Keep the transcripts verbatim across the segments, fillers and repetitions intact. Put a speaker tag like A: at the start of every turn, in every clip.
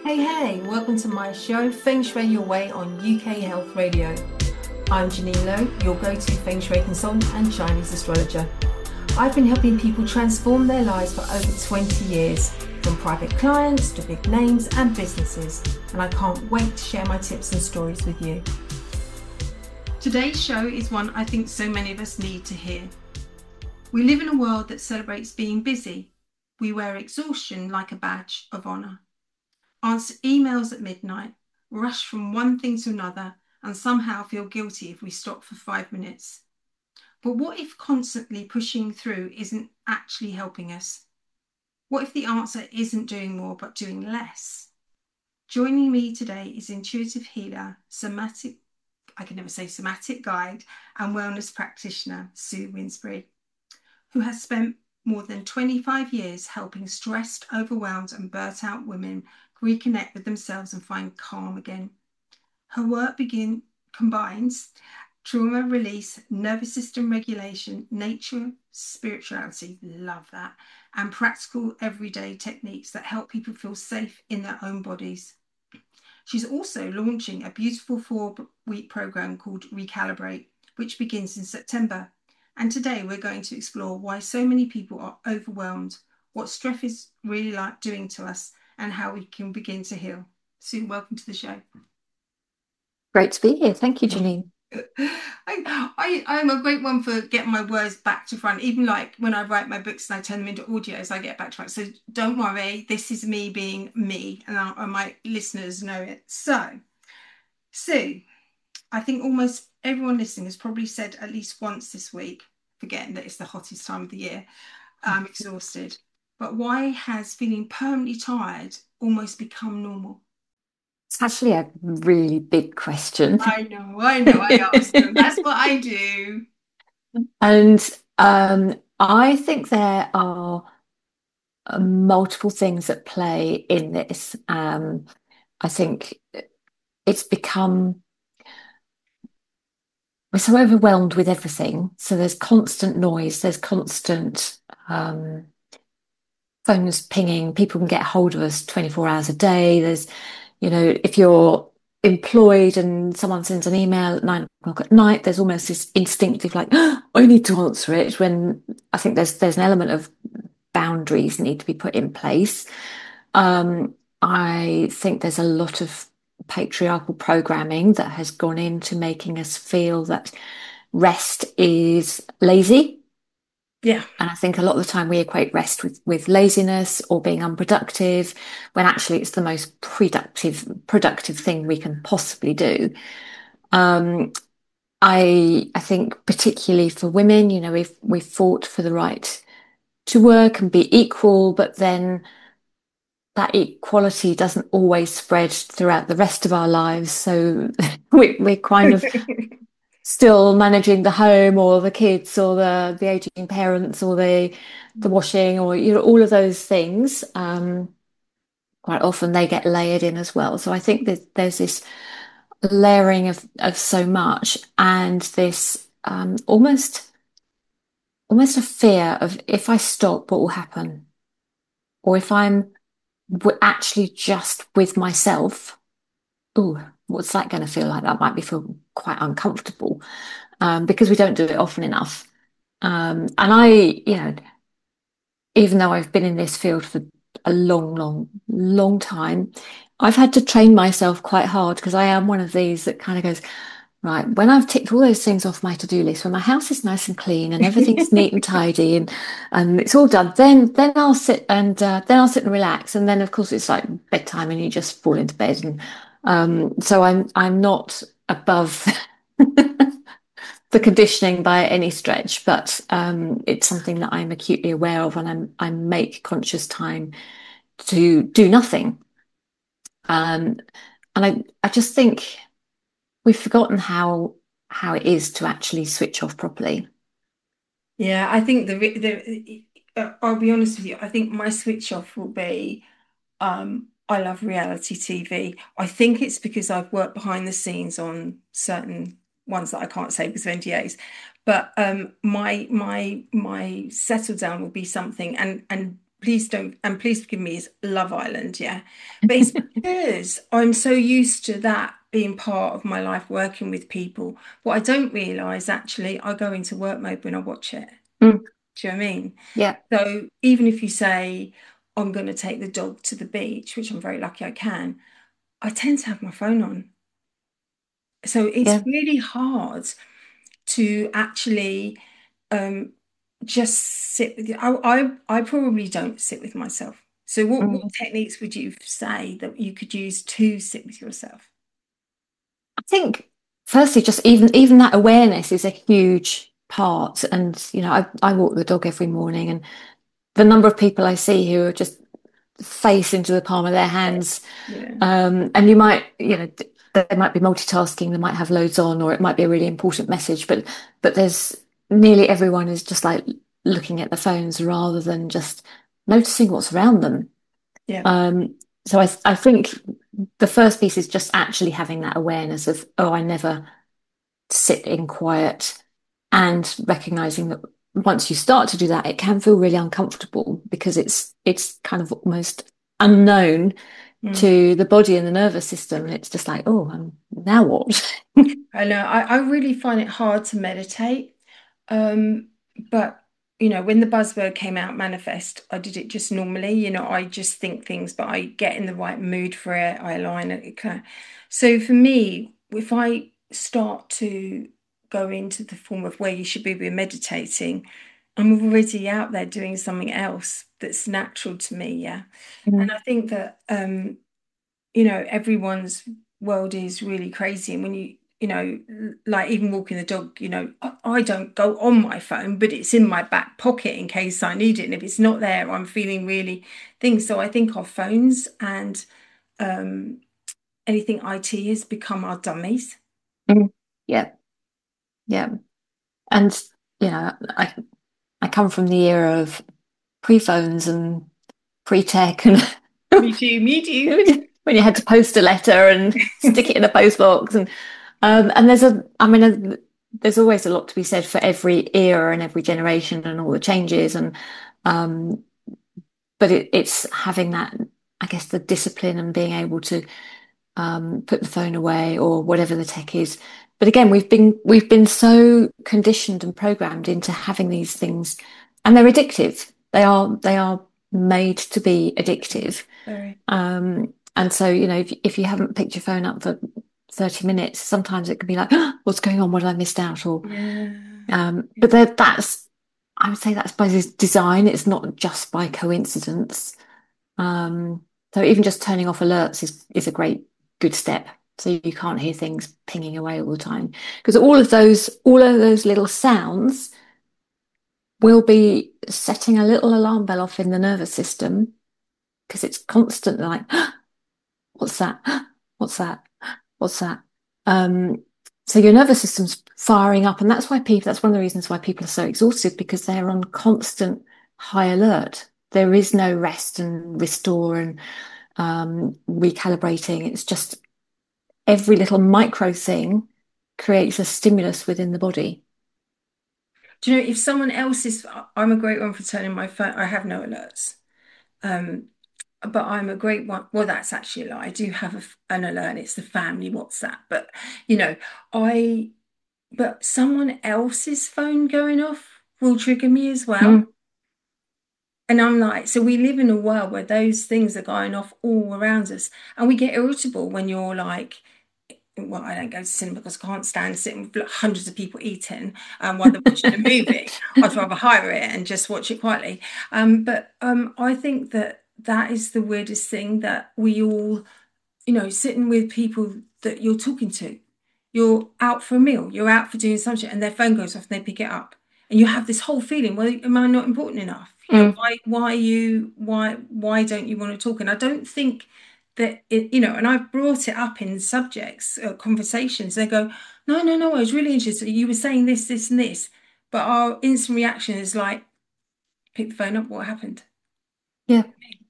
A: Hey, hey, welcome to my show, Feng Shui Your Way on U K Health Radio. I'm Janine Lowe, your go-to Feng Shui consultant and Chinese astrologer. I've been helping people transform their lives for over twenty years, from private clients to big names and businesses, and I can't wait to share my tips and stories with you. Today's show is one I think so many of us need to hear. We live in a world that celebrates being busy. We wear exhaustion like a badge of honour. Answer emails at midnight, rush from one thing to another, and somehow feel guilty if we stop for five minutes. But what if constantly pushing through isn't actually helping us? What if the answer isn't doing more but doing less? Joining me today is intuitive healer, somatic, I can never say somatic guide, and wellness practitioner, Sue Winsbury, who has spent more than twenty-five years helping stressed, overwhelmed, and burnt out women reconnect with themselves and find calm again. Her work begin, combines trauma release, nervous system regulation, nature, spirituality, love that, and practical everyday techniques that help people feel safe in their own bodies. She's also launching a beautiful four-week program called Recalibrate, which begins in September. And today we're going to explore why so many people are overwhelmed, what stress is really like doing to us, and how we can begin to heal. Sue, welcome to the show.
B: Great to be here. Thank you, Janine.
A: I, I, I'm a great one for getting my words back to front, even like when I write my books and I turn them into audios, I get back to front. So don't worry, this is me being me, and, I, and my listeners know it. So, Sue, I think almost everyone listening has probably said at least once this week, forgetting that it's the hottest time of the year, I'm exhausted. But why has feeling permanently tired almost become normal?
B: It's actually a really big question.
A: I know, I know, I ask them. That's what I do.
B: And um, I think there are uh, multiple things at play in this. Um, I think it's become, we're so overwhelmed with everything. So there's constant noise, there's constant um, phones pinging, people can get hold of us twenty-four hours a day. There's, you know, if you're employed and someone sends an email at nine o'clock at night, there's almost this instinctive like, oh, I need to answer it, when I think there's there's an element of boundaries need to be put in place. Um, I think there's a lot of patriarchal programming that has gone into making us feel that rest is lazy.
A: Yeah.
B: And I think a lot of the time we equate rest with, with laziness or being unproductive, when actually it's the most productive, productive thing we can possibly do. Um, I I think particularly for women, you know, we've we've fought for the right to work and be equal, but then that equality doesn't always spread throughout the rest of our lives. So we, we're kind of still managing the home or the kids or the the aging parents or the the washing, or you know, all of those things. Um, quite often they get layered in as well. So I think that there's this layering of of so much, and this um, almost almost a fear of, if I stop, what will happen? Or if I'm w- actually just with myself, oh, what's that going to feel like? That might be feel quite uncomfortable, um, because we don't do it often enough. Um, and I, you know, even though I've been in this field for a long, long, long time, I've had to train myself quite hard, because I am one of these that kind of goes, right, when I've ticked all those things off my to-do list, when my house is nice and clean and everything's neat and tidy and and it's all done, then then I'll sit and uh, then I'll sit and relax. And then of course it's like bedtime and you just fall into bed. And um, so I'm I'm not above the conditioning by any stretch, but um, it's something that I'm acutely aware of, and I'm, I make conscious time to do nothing. Um, and I, I just think we've forgotten how how it is to actually switch off properly.
A: Yeah, I think the the uh, I'll be honest with you. I think my switch off will be um I love reality T V. I think it's because I've worked behind the scenes on certain ones that I can't say because of N D As. But um my my my settle down will be something, and and please don't, and please forgive me, is Love Island, yeah. But it's because I'm so used to that being part of my life, working with people. What I don't realise actually, I go into work mode when I watch it.
B: Mm,
A: Do you know what I mean?
B: yeah,
A: So even if you say, I'm going to take the dog to the beach, which I'm very lucky I can, I tend to have my phone on. So it's
B: yeah.
A: really hard to actually um, just sit with you. I, I, I probably don't sit with myself. So what, what
B: Mm.
A: techniques would you say that you could use to sit with yourself?
B: I think firstly, just even even that awareness is a huge part. And you know, I, I walk the dog every morning, and the number of people I see who are just face into the palm of their hands,
A: Yeah.
B: um, and you might, you know, they might be multitasking, they might have loads on, or it might be a really important message, but but there's nearly everyone is just like looking at the phones rather than just noticing what's around them.
A: Yeah.
B: Um, so I I think the first piece is just actually having that awareness of, oh, I never sit in quiet, and recognizing that once you start to do that, it can feel really uncomfortable because it's it's kind of almost unknown
A: Mm.
B: to the body and the nervous system. And it's just like, oh, um, now what?
A: I know. I, I really find it hard to meditate. Um, but you know, when the buzzword came out, manifest, I did it just normally. You know, I just think things, but I get in the right mood for it. I align it. it kind of- So for me, if I start to go into the form of where you should be meditating, I'm already out there doing something else that's natural to me. Yeah. And
B: Mm.
A: I think that um you know, everyone's world is really crazy. And when you, you know, like even walking the dog, you know, I, I don't go on my phone, but it's in my back pocket in case I need it. And if it's not there, I'm feeling really things. So I think our phones and um, anything I T has become our dummies.
B: Mm. Yeah, yeah. And you know, I I come from the era of pre-phones and pre-tech, and
A: Me too, me too.
B: when you had to post a letter and stick it in a post box, and um, and there's a, I mean, a, there's always a lot to be said for every era and every generation and all the changes, and um, but it, it's having that, I guess, the discipline and being able to um, put the phone away or whatever the tech is. But again, we've been we've been so conditioned and programmed into having these things, and they're addictive. They are they are made to be addictive.
A: Sorry.
B: Um, and so, you know, if if you haven't picked your phone up for thirty minutes, sometimes it can be like, oh, what's going on? What have I missed out? Or
A: Yeah.
B: um, but that that's I would say that's by design. It's not just by coincidence. Um, so even just turning off alerts is is a great good step. So you can't hear things pinging away all the time. Because all of those all of those little sounds will be setting a little alarm bell off in the nervous system because it's constant like, what's that? What's that? What's that? Um, so your nervous system's firing up, and that's why people, that's one of the reasons why people are so exhausted, because they're on constant high alert. There is no rest and restore and um, recalibrating. It's just every little micro thing creates a stimulus within the body.
A: Do you know if someone else is, I'm a great one for turning my phone, I have no alerts. Um, but I'm a great one. Well, that's actually a lie. I do have a, an alert. It's the family WhatsApp. But you know, I but someone else's phone going off will trigger me as well.
B: Mm,
A: And I'm like, so we live in a world where those things are going off all around us, and we get irritable when you're like, well, I don't go to cinema because I can't stand sitting with like hundreds of people eating um, while they're watching a movie. I'd rather hire it and just watch it quietly. Um, but um, I think that that is the weirdest thing that we all, you know, sitting with people that you're talking to. You're out for a meal, you're out for doing something, and their phone goes off and they pick it up. And you have this whole feeling, well, am I not important enough? You know,
B: mm,
A: why why you why why don't you want to talk? And I don't think that it, you know, and I've brought it up in subjects, uh, conversations. They go, no, no, no, I was really interested. You were saying this, this, and this. But our instant reaction is like, pick the phone up, what happened?
B: yeah.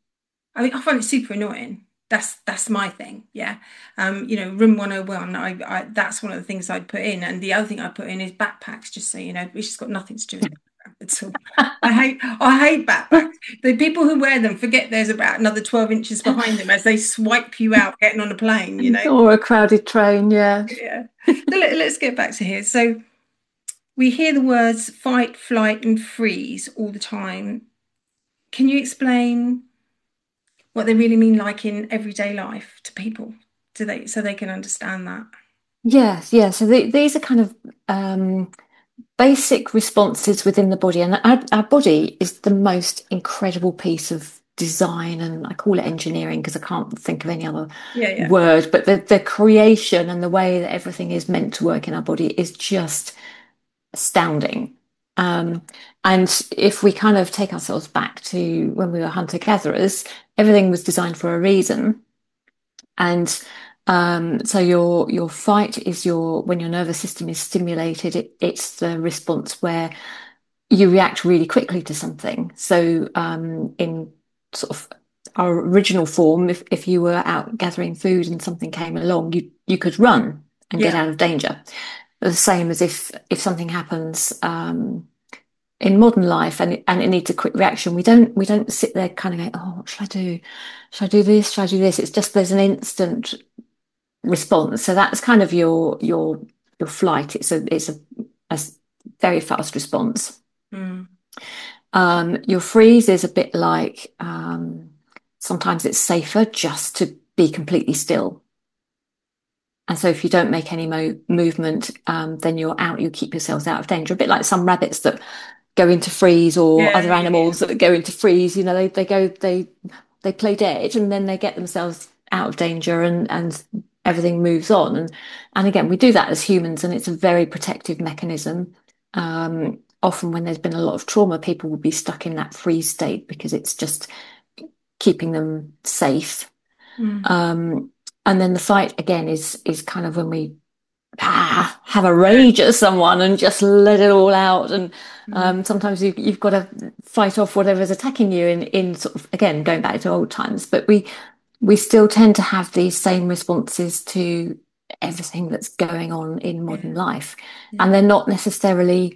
A: I mean, I find it super annoying. That's that's my thing. Yeah. Um, you know, room one oh one, I, I that's one of the things I'd put in. And the other thing I put in is backpacks, just so you know, which has got nothing to do with it. at all. I hate I hate backpacks. The people who wear them forget there's about another twelve inches behind them as they swipe you out getting on a plane, you know.
B: Or a crowded train, yeah.
A: Yeah. So let, let's get back to here. So we hear the words fight, flight, and freeze all the time. Can you explain what they really mean like in everyday life to people? Do they so they can understand that?
B: Yes, yeah. So the, these are kind of um, basic responses within the body, and our, our body is the most incredible piece of design, and I call it engineering because I can't think of any other
A: Yeah, yeah.
B: word. But the the creation and the way that everything is meant to work in our body is just astounding. Um, and if we kind of take ourselves back to when we were hunter-gatherers, everything was designed for a reason. And um, so your your fight is your when your nervous system is stimulated, it, it's the response where you react really quickly to something. So um, in sort of our original form, if, if you were out gathering food and something came along, you you could run and get
A: Yeah.
B: out of danger. The same as if if something happens um, in modern life and it, and it needs a quick reaction. We don't we don't sit there kind of going, oh, what should I do? Should I do this? Should I do this? It's just there's an instant response. So that's kind of your your your flight. It's a it's a, a very fast response.
A: Mm.
B: Um, your freeze is a bit like um, sometimes it's safer just to be completely still. And so if you don't make any mo movement, um, then you're out, you keep yourselves out of danger. A bit like some rabbits that go into freeze or
A: Yeah,
B: other
A: yeah, yeah.
B: animals that go into freeze, you know, they, they go, they, they play dead and then they get themselves out of danger and, and everything moves on. And, and again, we do that as humans and it's a very protective mechanism. Um, often when there's been a lot of trauma, people will be stuck in that freeze state because it's just keeping them safe.
A: Mm.
B: Um, and then the fight again is is kind of when we ah, have a rage at someone and just let it all out. And
A: Mm.
B: um, sometimes you, you've got to fight off whatever's attacking you in, in sort of, again, going back to old times. But we we still tend to have these same responses to everything that's going on in modern
A: Yeah,
B: life. And
A: yeah.
B: they're not necessarily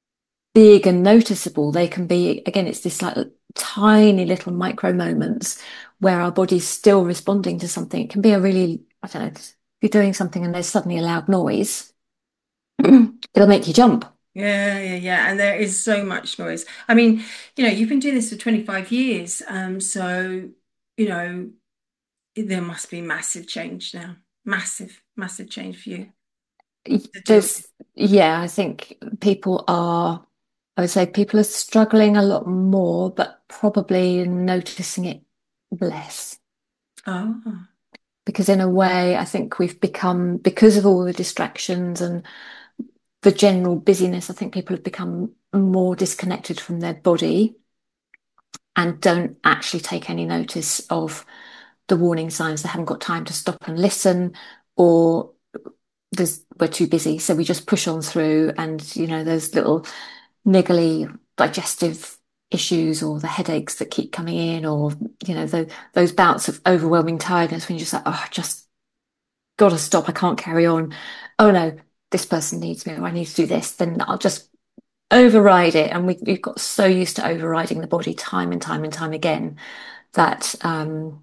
B: big and noticeable. They can be, again, it's this like tiny little micro moments where our body's still responding to something. It can be a really, I don't know, if you're doing something and there's suddenly a loud noise, it'll make you jump.
A: Yeah, yeah, yeah. And there is so much noise. I mean, you know, you've been doing this for twenty-five years. Um, so, you know, there must be massive change now. Massive, massive change for you to deal with.
B: There's, yeah, I think people are, I would say people are struggling a lot more, but probably noticing it less.
A: Oh,
B: Because in a way, I think we've become, because of all the distractions and the general busyness, I think people have become more disconnected from their body and don't actually take any notice of the warning signs. They haven't got time to stop and listen, or there's we're too busy, so we just push on through. And you know, those little niggly digestive issues or the headaches that keep coming in, or you know, the, those bouts of overwhelming tiredness when you're just like, oh, I just got to stop. I can't carry on. Oh no, this person needs me, or I need to do this. Then I'll just override it. And we, we've got so used to overriding the body time and time and time again that um,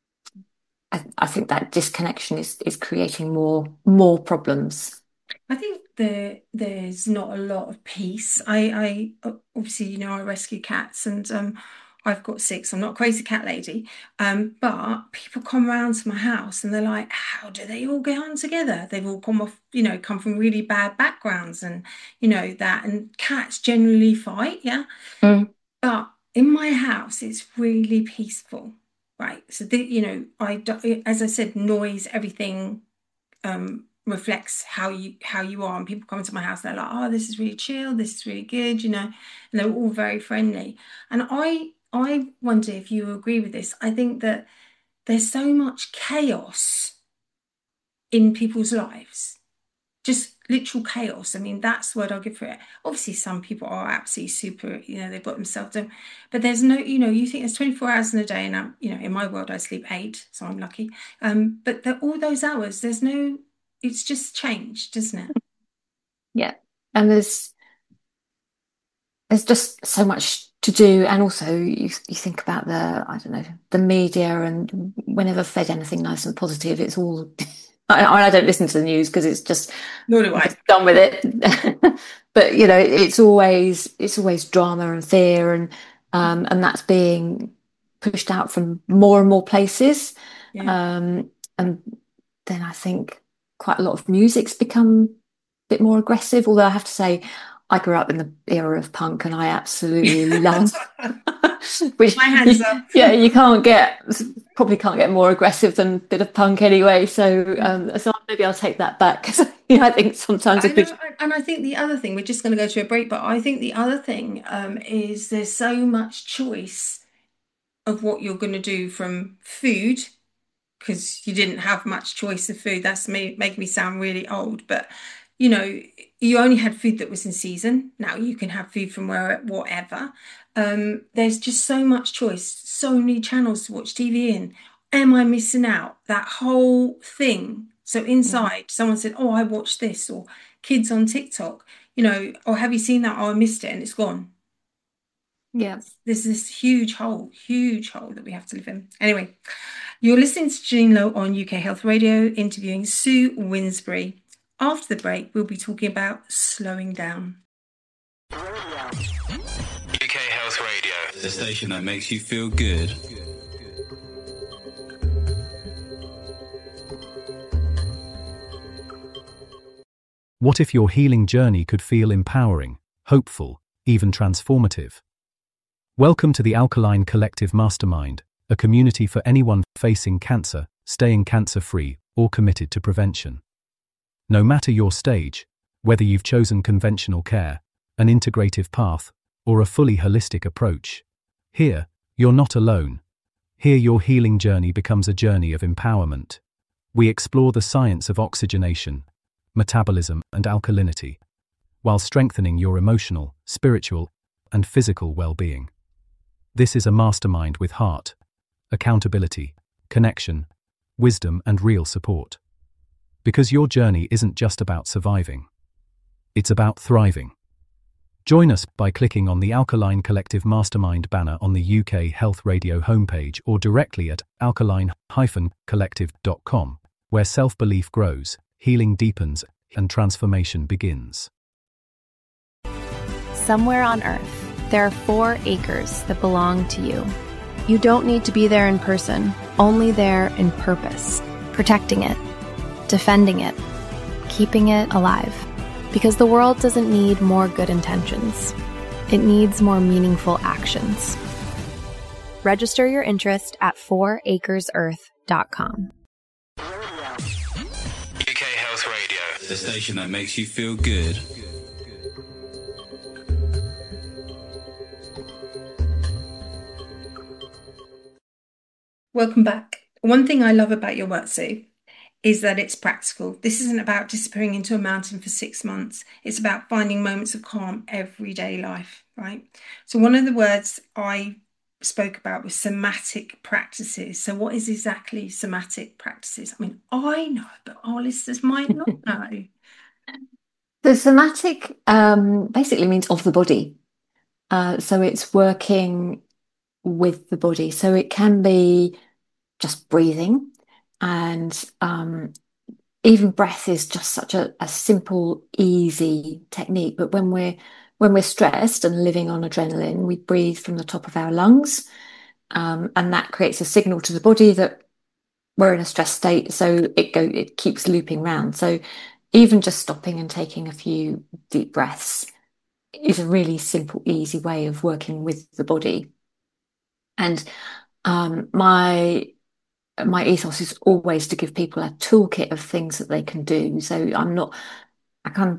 B: I, I think that disconnection is is creating more more problems.
A: I think there there's not a lot of peace. I I obviously, you know, I rescue cats and um I've got six. I'm not a crazy cat lady. Um, but people come round to my house and they're like, how do they all get on together? They've all come off, you know, come from really bad backgrounds and you know that and cats generally fight, yeah.
B: Mm.
A: But in my house, it's really peaceful, right? So the, you know, I do- as I said, noise, everything um reflects how you how you are. And people come to my house, they're like, oh, this is really chill, this is really good, you know, and they're all very friendly. And I I wonder if you agree with this. I think that there's so much chaos in people's lives, just literal chaos. I mean, that's the word I'll give for it. Obviously, some people are absolutely super, you know, they've got themselves done, but there's no, you know, you think there's twenty-four hours in a day, and I'm, you know, in my world, I sleep eight, so I'm lucky. Um, but the, all those hours, there's no, it's just changed, doesn't it?
B: Yeah. And there's there's just so much to do. And also you, you think about the, I don't know, the media, and whenever fed anything nice and positive, it's all, I, I don't listen to the news because it's just,
A: Nor do
B: I'm
A: I.
B: just done with it. But, you know, it's always, it's always drama and fear, and, um, and that's being pushed out from more and more places.
A: Yeah.
B: Um, and then I think quite a lot of music's become a bit more aggressive. Although I have to say, I grew up in the era of punk, and I absolutely love. Which,
A: My hands up.
B: yeah, you can't get probably can't get more aggressive than a bit of punk anyway. So, um, so maybe I'll take that back, because you know, I think sometimes
A: I
B: a bit.
A: know, and I think the other thing, we're just going to go to a break, but I think the other thing um, is there's so much choice of what you're going to do from food, because you didn't have much choice of food. That's me making me sound really old, but you know, you only had food that was in season. Now you can have food from where whatever. Um, there's just so much choice, so many channels to watch T V in. Am I missing out? That whole thing. So
B: Yeah.
A: inside, someone said, "Oh, I watched this," or kids on TikTok, you know, or have you seen that? Oh, I missed it and it's gone.
B: Yeah.
A: There's this huge hole, huge hole that we have to live in. Anyway, you're listening to Jean Lowe on U K Health Radio, interviewing Sue Winsbury. After the break, we'll be talking about slowing down.
C: U K Health Radio, the station that makes you feel good.
D: What if your healing journey could feel empowering, hopeful, even transformative? Welcome to the Alkaline Collective Mastermind, a community for anyone facing cancer, staying cancer-free, or committed to prevention. No matter your stage, whether you've chosen conventional care, an integrative path, or a fully holistic approach, here, you're not alone. Here your healing journey becomes a journey of empowerment. We explore the science of oxygenation, metabolism, and alkalinity, while strengthening your emotional, spiritual, and physical well-being. This is a mastermind with heart, accountability, connection, wisdom, and real support. Because your journey isn't just about surviving. It's about thriving. Join us by clicking on the Alkaline Collective Mastermind banner on the U K Health Radio homepage, or directly at alkaline dash collective dot com, where self-belief grows, healing deepens, and transformation begins.
E: Somewhere on Earth, there are four acres that belong to you. You don't need to be there in person, only there in purpose, protecting it, defending it, keeping it alive. Because the world doesn't need more good intentions. It needs more meaningful actions. Register your interest at four acres earth dot com.
C: U K Health Radio, the station that makes you feel good.
A: Welcome back. One thing I love about your work, Sue, is that it's practical. This isn't about disappearing into a mountain for six months. It's about finding moments of calm everyday life, right? So one of the words I spoke about was somatic practices. So what is exactly somatic practices? I mean, I know, but our listeners might not know.
B: The somatic um, basically means of the body. Uh, so it's working with the body. So it can be just breathing, and um, even breath is just such a, a simple, easy technique. But when we're when we're stressed and living on adrenaline, we breathe from the top of our lungs, um, and that creates a signal to the body that we're in a stress state. So it go it keeps looping round. So even just stopping and taking a few deep breaths is a really simple, easy way of working with the body. And um, my my ethos is always to give people a toolkit of things that they can do. So I'm not, I can't,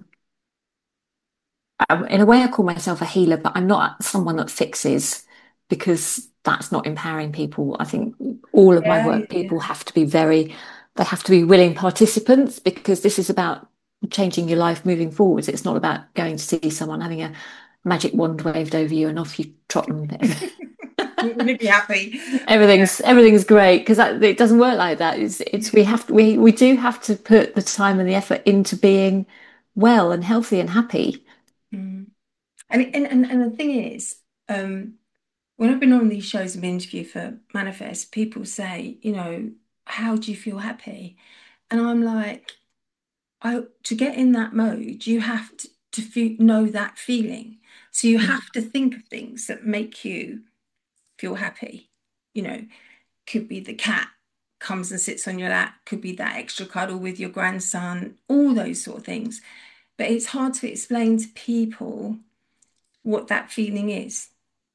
B: in a way, I call myself a healer, but I'm not someone that fixes, because that's not empowering people. I think all of my
A: Yeah,
B: work,
A: yeah.
B: people have to be very, they have to be willing participants, because this is about changing your life moving forwards. It's not about going to see someone, having a magic wand waved over you and off you trot them.
A: Wouldn't it be happy?
B: Everything's everything's great, because it doesn't work like that. It's it's we have to, we we do have to put the time and the effort into being well and healthy and happy.
A: Mm. And and and, and the thing is, um, when I've been on these shows and been interviewed for Manifest, people say, you know, how do you feel happy? And I'm like, I to get in that mode, you have to, to feel, know that feeling. So you have to think of things that make you feel happy. You know, could be the cat comes and sits on your lap, could be that extra cuddle with your grandson, all those sort of things. But it's hard to explain to people what that feeling is.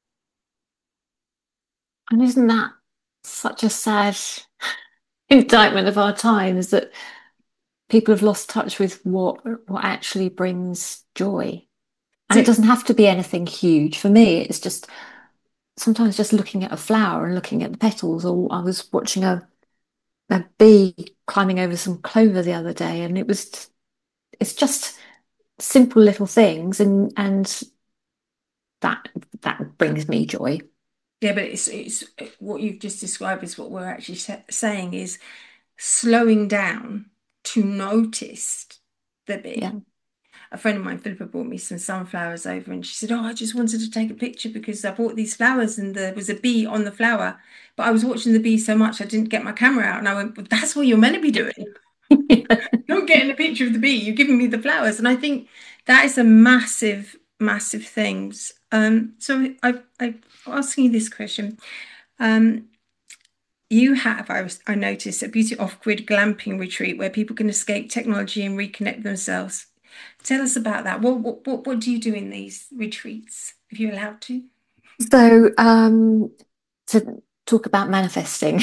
B: And isn't that such a sad indictment of our times that people have lost touch with what what actually brings joy? And
A: So,
B: it doesn't have to be anything huge. For me, it's just sometimes just looking at a flower and looking at the petals. Or I was watching a a bee climbing over some clover the other day, and it was it's just simple little things, and and that that brings me joy.
A: yeah, but it's it's what you've just described is what we're actually sa- saying is slowing down to notice the
B: Yeah.
A: bee. A friend of mine, Philippa, brought me some sunflowers over, and she said, "Oh, I just wanted to take a picture because I bought these flowers and there was a bee on the flower, but I was watching the bee so much I didn't get my camera out." And I went, "But that's what you're meant to be doing. You're getting a picture of the bee. You're giving me the flowers." And I think that is a massive, massive thing. Um, so I, I, I'm asking you this question. Um, you have, I was, I noticed, a beauty off-grid glamping retreat where people can escape technology and reconnect themselves. Tell us about that. What what what, what do you do in these retreats, if you're allowed to?
B: So, um, to talk about manifesting,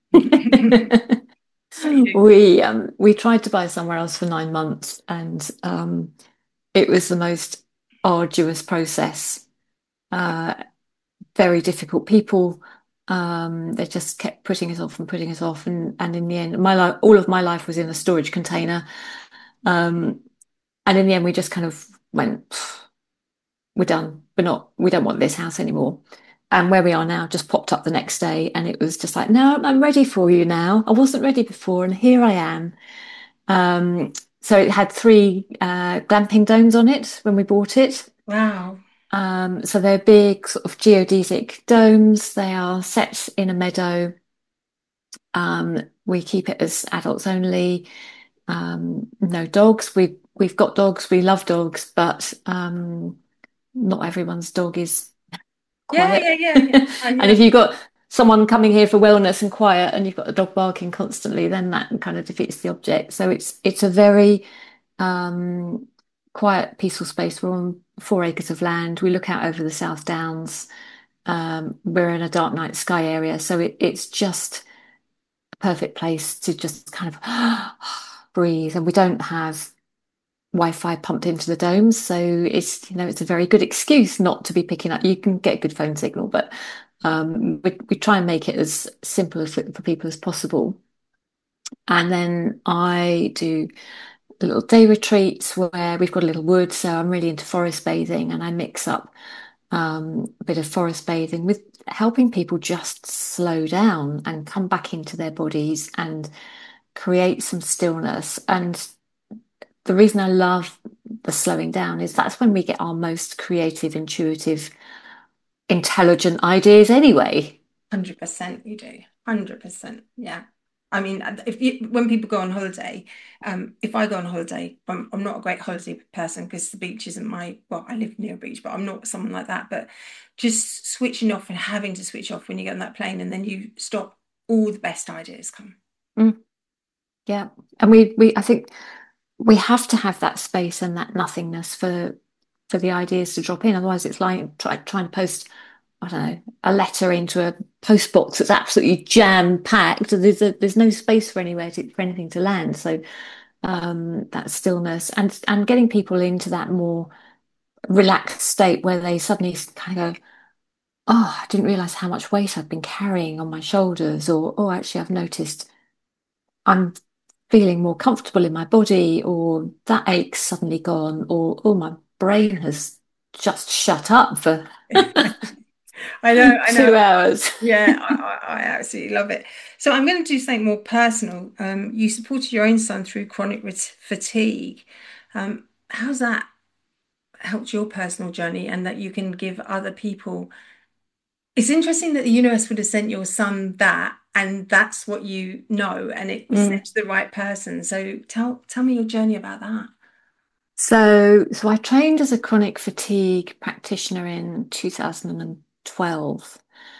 A: What you do?
B: we um we tried to buy somewhere else for nine months, and um it was the most arduous process. Uh, very difficult people. Um, they just kept putting us off and putting us off, and and in the end, my life, all of my life was in a storage container. Um, and in the end, we just kind of went, we're done. We're not. We don't want this house anymore. And where we are now just popped up the next day, and it was just like, no, I'm ready for you now. I wasn't ready before, and here I am. Um, so it had three uh, glamping domes on it when we bought it.
A: Wow.
B: Um, so they're big sort of geodesic domes. They are set in a meadow. Um, we keep it as adults only. Um, no dogs. We we've got dogs. We love dogs, but um, not everyone's dog is
A: Yeah,
B: quiet.
A: yeah, yeah, yeah. I
B: And
A: know.
B: if you've got someone coming here for wellness and quiet, and you've got a dog barking constantly, then that kind of defeats the object. So it's it's a very um, quiet, peaceful space. We're on four acres of land. We look out over the South Downs. Um, we're in a dark night sky area, so it, it's just a perfect place to just kind of breathe. And we don't have Wi-Fi pumped into the domes, so it's you know it's a very good excuse not to be picking up. You can get good phone signal, but um, we we try and make it as simple for, for people as possible. And then I do little day retreats where we've got a little wood, so I'm really into forest bathing, and I mix up um, a bit of forest bathing with helping people just slow down and come back into their bodies and create some stillness. And the reason I love the slowing down is that's when we get our most creative, intuitive, intelligent ideas anyway.
A: one hundred percent you do. one hundred percent. Yeah. I mean, if you, when people go on holiday, um, if I go on holiday, I'm, I'm not a great holiday person because the beach isn't my, well, I live near a beach, but I'm not someone like that. But just switching off and having to switch off when you get on that plane and then you stop, all the best ideas come.
B: Mm, yeah. And we, we, I think we have to have that space and that nothingness for for the ideas to drop in. Otherwise, it's like try, trying to post, I don't know, a letter into a post box that's absolutely jam packed. There's a, there's no space for anywhere to, for anything to land. So um, that stillness and and getting people into that more relaxed state where they suddenly kind of go, oh, I didn't realize how much weight I've been carrying on my shoulders, or oh, actually, I've noticed I'm feeling more comfortable in my body, or that ache's suddenly gone, or oh, my brain has just shut up for
A: I know, I know.
B: two hours.
A: Yeah, I, I, I absolutely love it. So I'm going to do something more personal. Um, you supported your own son through chronic ret- fatigue. Um, how's that? helped your personal journey and that you can give other people. It's interesting that the universe would have sent your son that, and that's what you know, and it was
B: Mm.
A: sent to the right person. So tell tell me your journey about that.
B: So, so I trained as a chronic fatigue practitioner in two thousand twelve.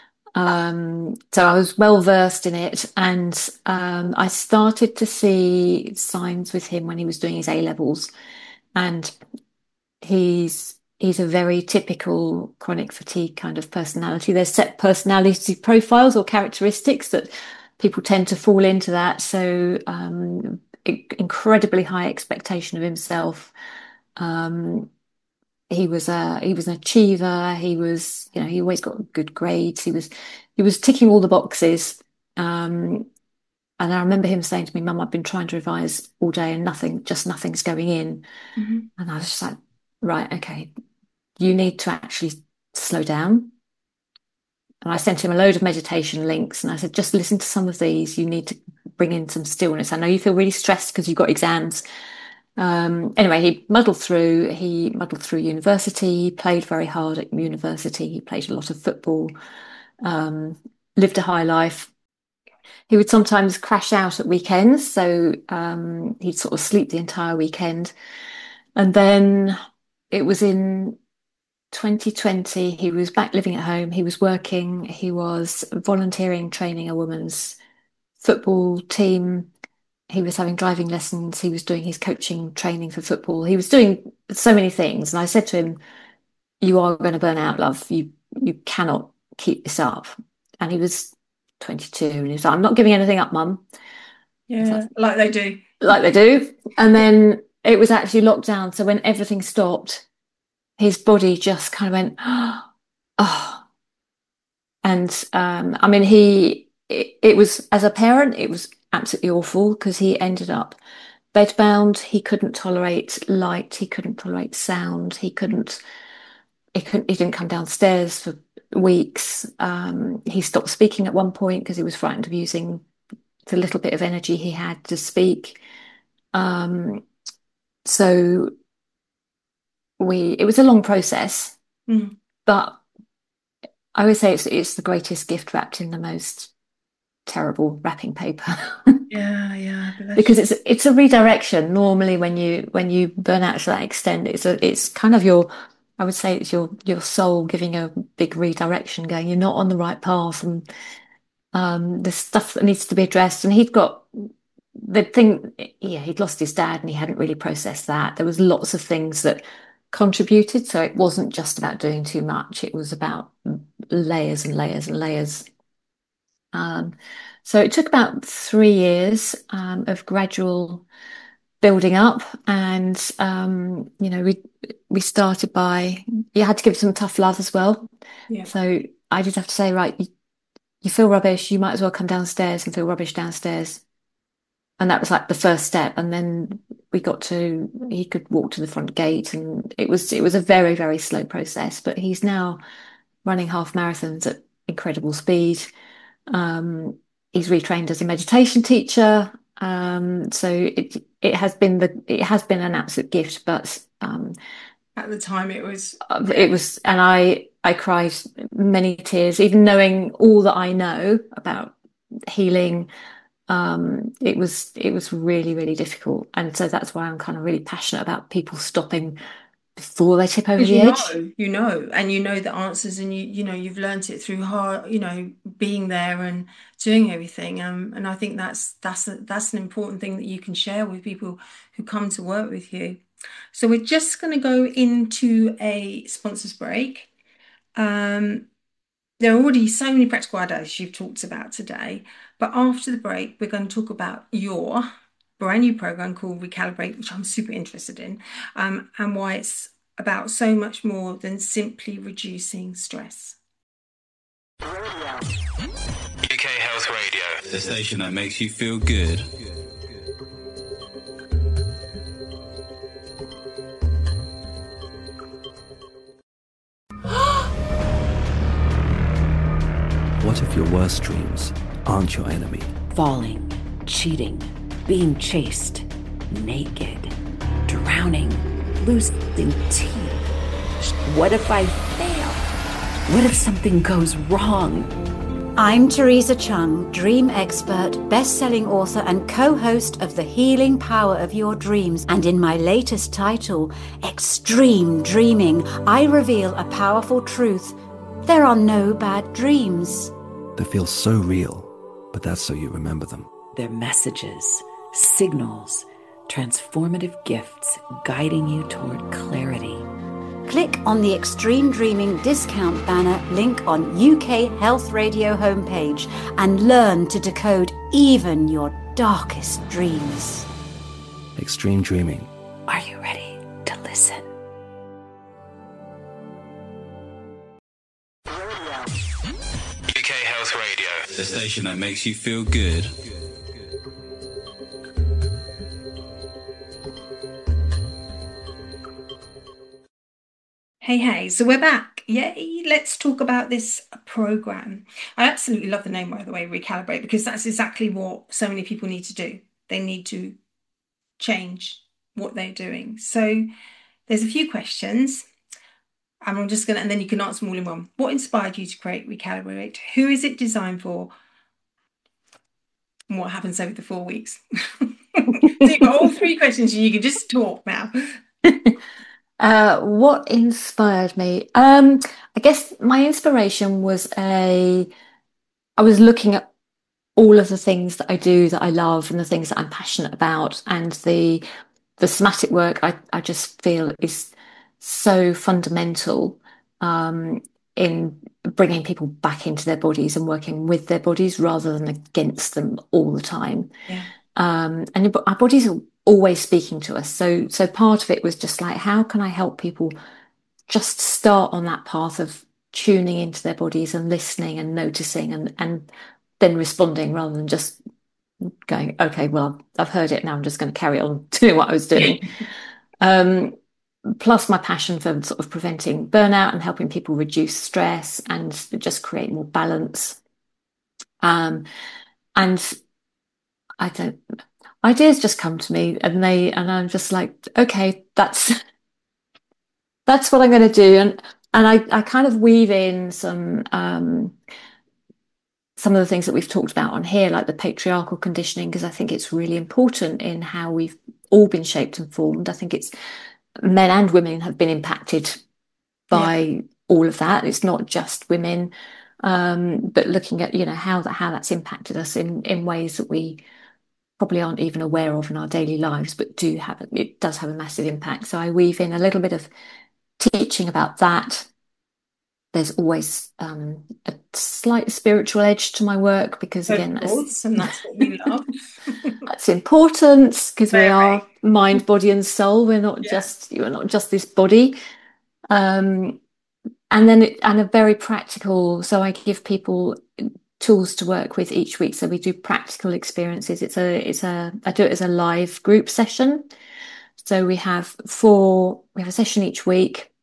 B: Um, so I was well versed in it, and um, I started to see signs with him when he was doing his A levels, and he's he's a very typical chronic fatigue kind of personality. There's set personality profiles or characteristics that people tend to fall into that. So um, incredibly high expectation of himself. Um, he was a he was an achiever. He was, you know, he always got good grades. He was he was ticking all the boxes. Um, and I remember him saying to me, "Mum, I've been trying to revise all day and nothing, just nothing's going in."
A: Mm-hmm.
B: And I was just like, right, okay, you need to actually slow down. And I sent him a load of meditation links, and I said, just listen to some of these. You need to bring in some stillness. I know you feel really stressed because you've got exams. Um, anyway, he muddled through. He muddled through university. He played very hard at university. He played a lot of football. Um, lived a high life. He would sometimes crash out at weekends, so um, he'd sort of sleep the entire weekend. And then it was in twenty twenty. He was back living at home. He was working. He was volunteering, training a women's football team. He was having driving lessons. He was doing his coaching training for football. He was doing so many things. And I said to him, "You are going to burn out, love. You you cannot keep this up." And he was twenty-two. And he was like, "I'm not giving anything up, Mum."
A: Yeah, like, like they do.
B: Like they do. And then it was actually lockdown. So when everything stopped, his body just kind of went, oh. And um, I mean, he, it, it was, as a parent, it was absolutely awful because he ended up bedbound. He couldn't tolerate light. He couldn't tolerate sound. He couldn't, he couldn't, he didn't come downstairs for weeks. Um, he stopped speaking at one point because he was frightened of using the little bit of energy he had to speak. Um, so we, it was a long process,
A: mm.
B: but I always say it's, it's the greatest gift wrapped in the most terrible wrapping paper.
A: Yeah, yeah.
B: Because it's it's a redirection. Normally, when you when you burn out to that extent, it's a it's kind of your, I would say it's your your soul giving a big redirection, going, you're not on the right path, and um, there's stuff that needs to be addressed. And he'd got the thing, yeah, he'd lost his dad, and he hadn't really processed that. There was lots of things that contributed, so it wasn't just about doing too much. It was about layers and layers and layers. Um, so it took about three years um, of gradual building up, and um, you know, we we started by, you had to give some tough love as well.
A: Yeah.
B: So I did have to say, right, you, you feel rubbish, you might as well come downstairs and feel rubbish downstairs. And that was like the first step. And then we got to, he could walk to the front gate, and it was it was a very, very slow process. But he's now running half marathons at incredible speed. Um, he's retrained as a meditation teacher. Um, so it it has been the it has been an absolute gift. But um,
A: at the time, it was
B: it was, and I I cried many tears, even knowing all that I know about healing. Um, it was it was really, really difficult, and so that's why I'm kind of really passionate about people stopping before they tip over the
A: you
B: edge.
A: Know, you know, and you know the answers, and you you know you've learned it through hard, you know, being there and doing everything. Um, and I think that's that's a, that's an important thing that you can share with people who come to work with you. So we're just going to go into a sponsors break. Um, there are already so many practical ideas you've talked about today, but after the break, we're going to talk about your brand new program called Recalibrate, which I'm super interested in, um, and why it's about so much more than simply reducing stress.
C: U K Health Radio, the station that makes you feel good.
F: What if your worst dreams aren't your enemy?
G: Falling, cheating, being chased, naked, drowning, losing teeth. What if I fail? What if something goes wrong?
H: I'm Teresa Chung, dream expert, best-selling author and co-host of The Healing Power of Your Dreams. And in my latest title, Extreme Dreaming, I reveal a powerful truth. There are no bad dreams.
F: They feel so real, but that's so you remember them.
G: They're messages, signals, transformative gifts guiding you toward clarity.
H: Click on the Extreme Dreaming discount banner link on U K Health Radio homepage and learn to decode even your darkest dreams.
F: Extreme Dreaming.
G: Are you ready to listen?
C: U K Health Radio, the station that makes you feel good.
A: Hey, hey, so we're back. Yay, let's talk about this program. I absolutely love the name, by the way, Recalibrate, because that's exactly what so many people need to do. They need to change what they're doing. So there's a few questions. And I'm just going to, and then you can answer them all in one. What inspired you to create Recalibrate? Who is it designed for? And what happens over the four weeks? So you've got all three questions and you can just talk now.
B: Uh, what inspired me? Um, I guess my inspiration was a, I was looking at all of the things that I do that I love and the things that I'm passionate about, and the the somatic work I, I just feel is so fundamental um, in bringing people back into their bodies and working with their bodies rather than against them all the time.
A: Yeah.
B: Um, and our bodies are always speaking to us. So, so part of it was just like, how can I help people just start on that path of tuning into their bodies and listening and noticing and, and then responding rather than just going, okay, well, I've heard it now. I'm just going to carry on doing what I was doing. um, plus my passion for sort of preventing burnout and helping people reduce stress and just create more balance. Um, and I don't, ideas just come to me and they, and I'm just like, okay, that's, that's what I'm going to do. And, and I, I kind of weave in some, um, some of the things that we've talked about on here, like the patriarchal conditioning, because I think it's really important in how we've all been shaped and formed. I think it's men and women have been impacted by yeah. all of that. It's not just women, um, but looking at, you know, how that, how that's impacted us in, in ways that we probably aren't even aware of in our daily lives, but do have it, it does have a massive impact. So I weave in a little bit of teaching about that. There's always um, a slight spiritual edge to my work because,
A: of
B: again,
A: course, and that's what we love.
B: That's important because we are mind, body, and soul. We're not yeah. just you're not just this body. Um, and then it, and a very practical. So I give people tools to work with each week. So we do practical experiences. It's a it's a I do it as a live group session. So we have four. We have a session each week.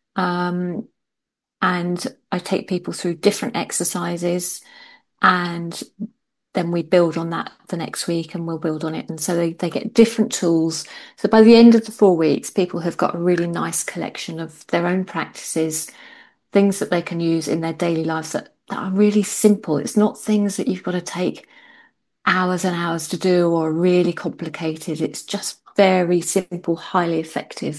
B: Um, And I take people through different exercises and then we build on that the next week and we'll build on it. And so they, they get different tools. So by the end of the four weeks, people have got a really nice collection of their own practices, things that they can use in their daily lives that, that are really simple. It's not things that you've got to take hours and hours to do or really complicated. It's just very simple, highly effective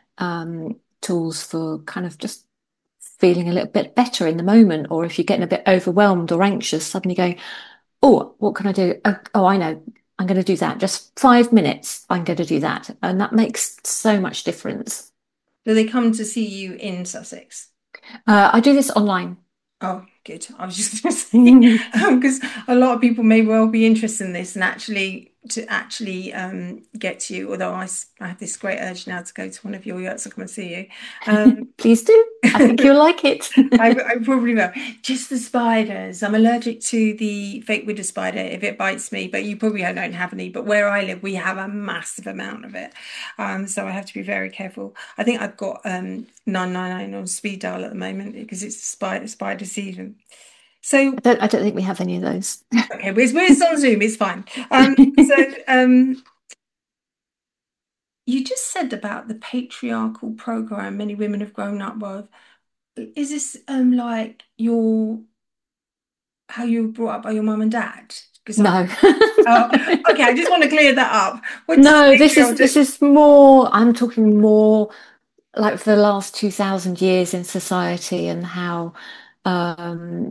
B: um, tools for kind of just feeling a little bit better in the moment, or if you're getting a bit overwhelmed or anxious, suddenly going, oh, what can I do? Oh, oh I know, I'm going to do that. Just five minutes, I'm going to do that. And that makes so much difference.
A: Do they come to see you in Sussex?
B: Uh, I do this online.
A: Oh, good. I was just going to say, because um, a lot of people may well be interested in this and actually to actually um, get to you, although I, I have this great urge now to go to one of your yurts and come and see you. Um,
B: Please do. I think you'll like it.
A: I, I probably will. Just the spiders. I'm allergic to the fake widow spider if it bites me, but you probably don't have any. But where I live, we have a massive amount of it. Um, so I have to be very careful. I think I've got um, nine nine nine on speed dial at the moment because it's spider, spider season. So
B: I don't, I don't think we have any of those.
A: Okay, we're, we're on Zoom, it's fine. Um, so um, you just said about the patriarchal program many women have grown up with. Is this um like your how you were brought up by your mum and dad? Because I
B: No.
A: oh, okay, I just want to clear that up. What does
B: No, this is
A: patriarchal
B: this
A: do?
B: is more, I'm talking more like for the last two thousand years in society and how um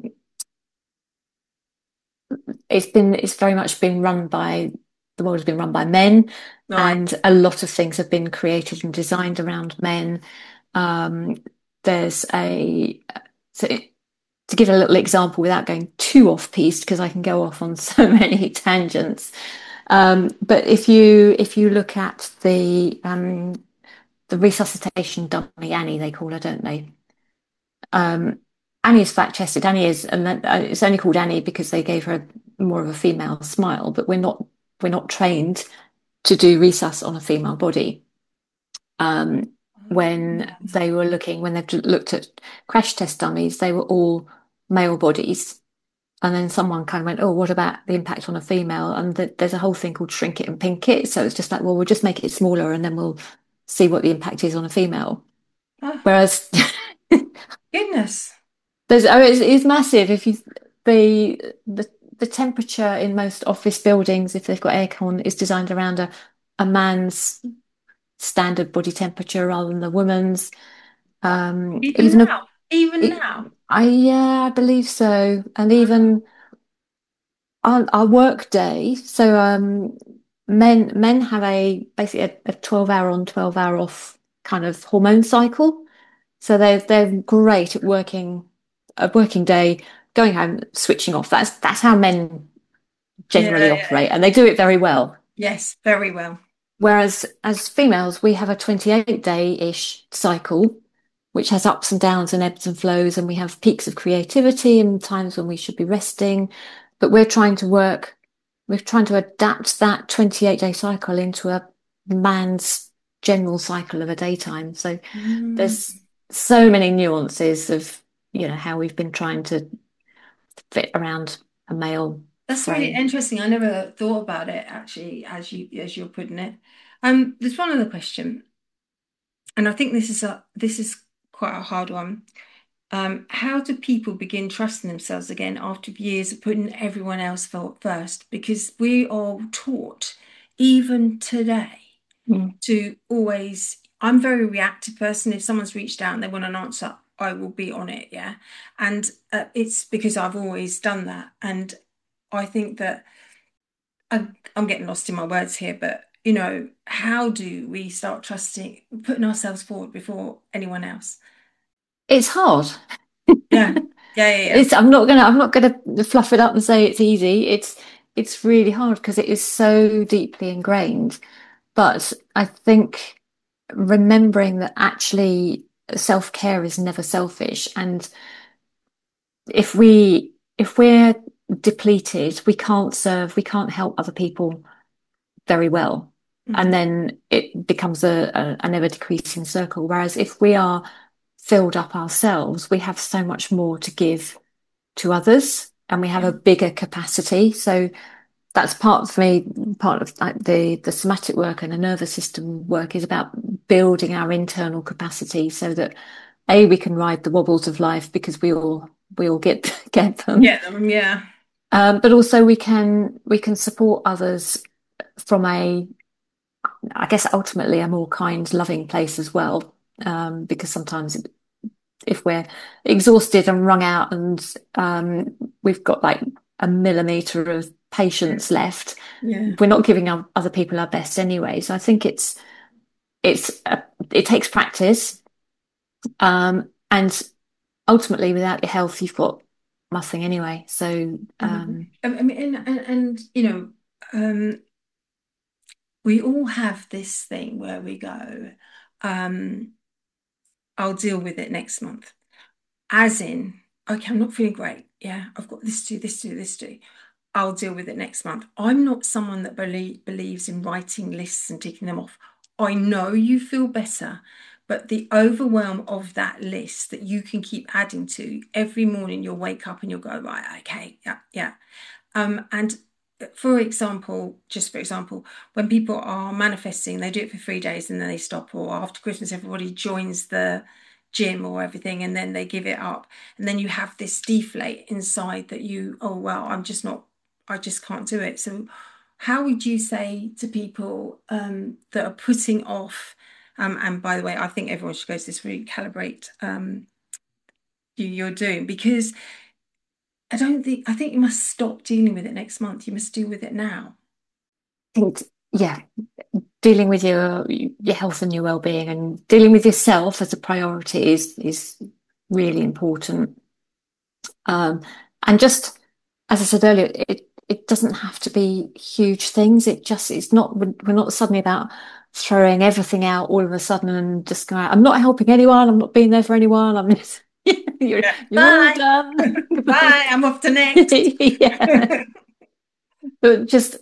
B: it's been it's very much been run by the world has been run by men,
A: Right.
B: and a lot of things have been created and designed around men. Um, there's a so it, to give a little example without going too off piste because I can go off on so many tangents. Um, but if you if you look at the um, the resuscitation dummy Annie, they call her, don't they? Um, Annie is flat chested. Annie is, and that, uh, it's only called Annie because they gave her more of a female smile. But we're not we're not trained to do resus on a female body. Um, when they were looking, when they've looked at crash test dummies, they were all male bodies. And then someone kind of went, oh, what about the impact on a female? And the, there's a whole thing called shrink it and pink it. So it's just like, well, we'll just make it smaller and then we'll see what the impact is on a female.
A: Oh,
B: Whereas
A: goodness.
B: there's, oh, it's, it's massive. If you the the the temperature in most office buildings, if they've got aircon, is designed around a a man's standard body temperature rather than the woman's. Um,
A: Even
B: even a,
A: now. Even
B: it,
A: now.
B: I yeah, I believe so. And even our, our work day. So um, men men have a basically a, a twelve hour on, twelve hour off kind of hormone cycle. So they're they're great at working a working day, going home, switching off. That's that's how men generally
A: Yeah, yeah.
B: operate, and they do it very well.
A: Yes, very well.
B: Whereas as females, we have a twenty-eight day-ish cycle, which has ups and downs and ebbs and flows, and we have peaks of creativity and times when we should be resting. But we're trying to work, we're trying to adapt that twenty-eight day cycle into a man's general cycle of a daytime. So
A: Mm.
B: there's so many nuances of, you know, how we've been trying to fit around a male
A: That's really
B: frame.
A: interesting. I never thought about it actually, as you as you're putting it. Um, there's one other question, and I think this is a this is quite a hard one. Um, how do people begin trusting themselves again after years of putting everyone else first? Because we are taught, even today,
B: Mm.
A: to always. I'm a very reactive person. If someone's reached out and they want an answer, I will be on it. Yeah, and uh, it's because I've always done that, and I think that I'm, I'm getting lost in my words here, but you know, how do we start trusting, putting ourselves forward before anyone else?
B: It's hard.
A: Yeah, yeah, yeah, yeah.
B: It's, I'm not gonna I'm not gonna fluff it up and say it's easy. It's it's really hard because it is so deeply ingrained. But I think remembering that actually self-care is never selfish, and if we if we're depleted, we can't serve, we can't help other people very well.
A: Mhm.
B: And then it becomes a, a, an ever decreasing circle. Whereas if we are filled up ourselves, we have so much more to give to others and we have
A: Yeah.
B: a bigger capacity. So that's part for me, part of like the, the somatic work and the nervous system work is about building our internal capacity so that A, we can ride the wobbles of life because we all we all get get them.
A: Get them, yeah.
B: Um, but also we can we can support others from a, I guess ultimately a more kind, loving place as well. Um, because sometimes if we're exhausted and wrung out and um, we've got like a millimetre of patience left,
A: Yeah.
B: we're not giving our, other people our best anyway. So I think it's it's a, it takes practice, um, and ultimately without your health, you've got nothing anyway. So um,
A: I mean, and, and, and you know, um, we all have this thing where we go, um, I'll deal with it next month. As in, okay, I'm not feeling great. Yeah, I've got this to do, this to do, this to do. I'll deal with it next month. I'm not someone that believe, believes in writing lists and ticking them off. I know you feel better, but the overwhelm of that list that you can keep adding to every morning, you'll wake up and you'll go, right, okay, yeah, yeah. Um, and for example, just for example, when people are manifesting, they do it for three days and then they stop, or after Christmas, everybody joins the gym or everything and then they give it up. And then you have this deflate inside that you, oh, well, I'm just not, I just can't do it. So how would you say to people um, that are putting off, um, and by the way, I think everyone should go to this recalibrate um, you, you're doing, because I don't think, I think you must stop dealing with it next month. You must deal with it now.
B: I think, yeah, dealing with your your health and your well-being and dealing with yourself as a priority is is really important. Um, and just, as I said earlier, it, it doesn't have to be huge things. It just, it's not, we're not suddenly about throwing everything out all of a sudden and just going, I'm not helping anyone, I'm not being there for anyone, I'm just, you're,
A: Yeah.
B: you're all done.
A: Bye, I'm off to next.
B: Yeah. But just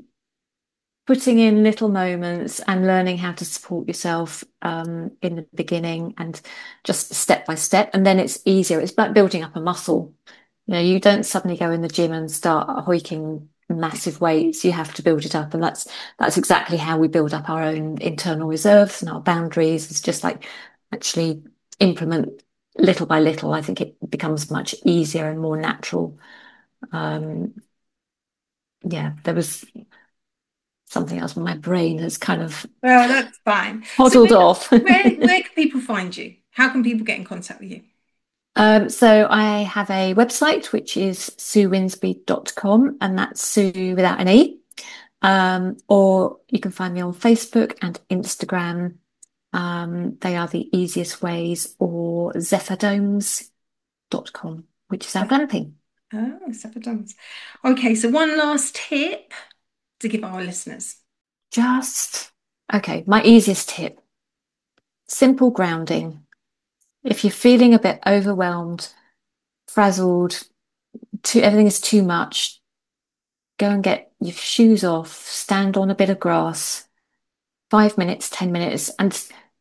B: putting in little moments and learning how to support yourself um, in the beginning, and just step by step, and then it's easier. It's like building up a muscle. You know, you don't suddenly go in the gym and start hoiking massive weights. You have to build it up, and that's that's exactly how we build up our own internal reserves and our boundaries. It's just like actually implement little by little. I think it becomes much easier and more natural. Um, yeah, there was something else. My brain has kind of
A: well, that's fine.
B: Hoddled
A: so where,
B: off.
A: where, where can people find you? How can people get in contact with you?
B: Um, so I have a website, which is sue winsby dot com, and that's Sue without an E. Um, or you can find me on Facebook and Instagram. Um, they are the easiest ways, or zephyr domes dot com, which is our glamping.
A: Oh, Zephyr Domes. Okay, so one last tip to give our listeners.
B: Just, okay, my easiest tip. Simple grounding. If you're feeling a bit overwhelmed, frazzled, too, everything is too much, go and get your shoes off, stand on a bit of grass, five minutes, ten minutes, and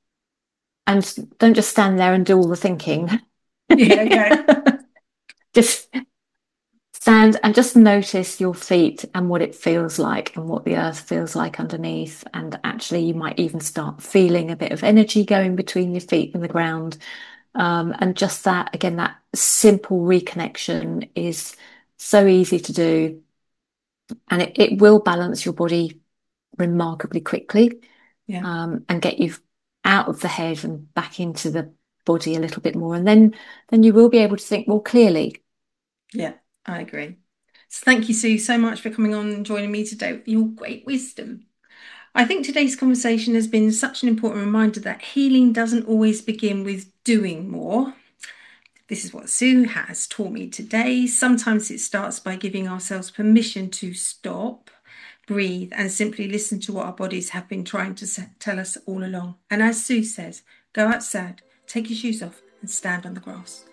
B: and don't just stand there and do all the thinking.
A: Yeah, yeah.
B: Just stand and just notice your feet and what it feels like and what the earth feels like underneath. And actually, you might even start feeling a bit of energy going between your feet and the ground. Um, and just that, again, that simple reconnection is so easy to do. And it, it will balance your body remarkably quickly,
A: yeah.
B: um, and get you out of the head and back into the body a little bit more. And then, then you will be able to think more clearly.
A: Yeah, I agree. So thank you, Sue, so much for coming on and joining me today with your great wisdom. I think today's conversation has been such an important reminder that healing doesn't always begin with doing more. This is what Sue has taught me today. Sometimes it starts by giving ourselves permission to stop, breathe, and simply listen to what our bodies have been trying to tell us all along. And as Sue says, go outside, take your shoes off, and stand on the grass.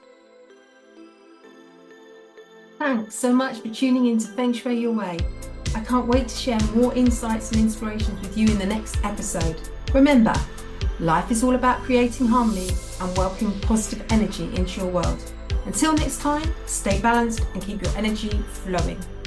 A: Thanks so much for tuning in to Feng Shui Your Way. I can't wait to share more insights and inspirations with you in the next episode. Remember, life is all about creating harmony and welcoming positive energy into your world. Until next time, stay balanced and keep your energy flowing.